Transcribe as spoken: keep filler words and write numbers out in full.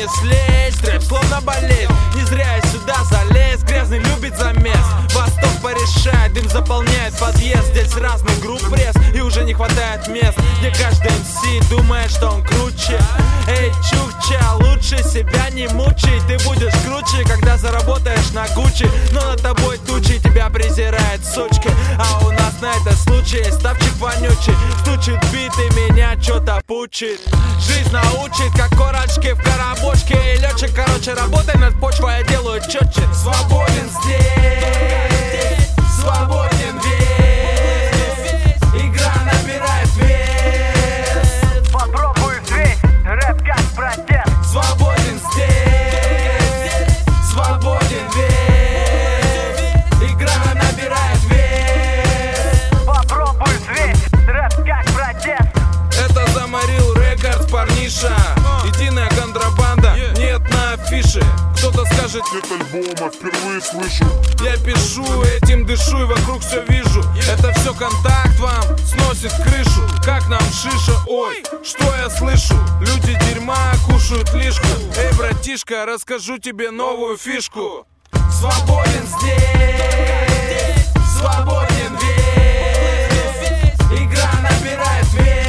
не слезть, рэп словно болезнь. Не зря я сюда залез, грязный любит замес. Восток порешает, дым заполняет подъезд. Здесь разных групп пресс и уже не хватает мест, где каждый эм си думает, что он круче. Эй, чукча, лучше себя не мучай. Ты будешь круче, когда заработаешь на Гуччи. Но над тобой тучи, тебя презирает сучки. А у нас на это случай ставчик вонючий. Стучит бит и меня чё-то пучит. Жизнь научит, как корочки в коробочке. И летчик, короче, работай над почвой, я делаю чётче. Свободен здесь, свободен весь. Игра набирает вес. Попробуй взвесь, рэп как протест. Свободен здесь, свободен весь. Игра набирает вес. Попробуй взвесь, рэп как протест. Это заморил рекорд, парниша. Единая контрабанда, нет на афише. Кто-то скажет, Нет альбома, впервые слышу. я пишу, этим дышу и вокруг все вижу. Это все контакт вам сносит крышу. Как нам шиша, ой, что я слышу? Люди дерьма кушают лишку. Эй, братишка, расскажу тебе новую фишку. Свободен здесь, свободен весь. Игра набирает вес.